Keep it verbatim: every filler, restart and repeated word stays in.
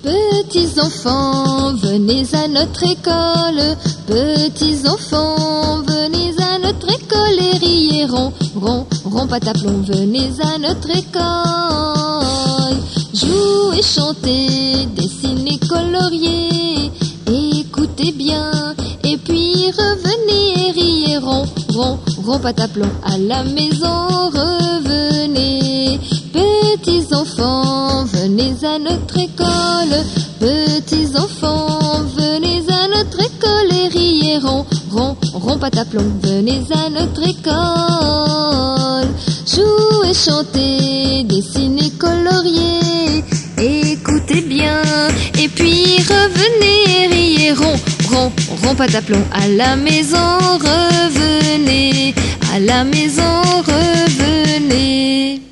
Petits enfants, venez à notre école. Petits enfants, venez à notre école et riez rond, rond, rond, pataplon. Venez à notre école. Jouez, chantez, dessinez, coloriez. Écoutez bien, et puis revenez et riez rond, rond, rond, pataplon. À la maison, revenez. Petits enfants, venez à notre école. Petits enfants, venez à notre école et riez rond, rond, rond, pataplon. Venez à notre école. Jouez, chantez, dessinez, coloriez. Écoutez bien, et puis revenez et riez rond, rond, rond, pataplon. À la maison, revenez. À la maison, revenez.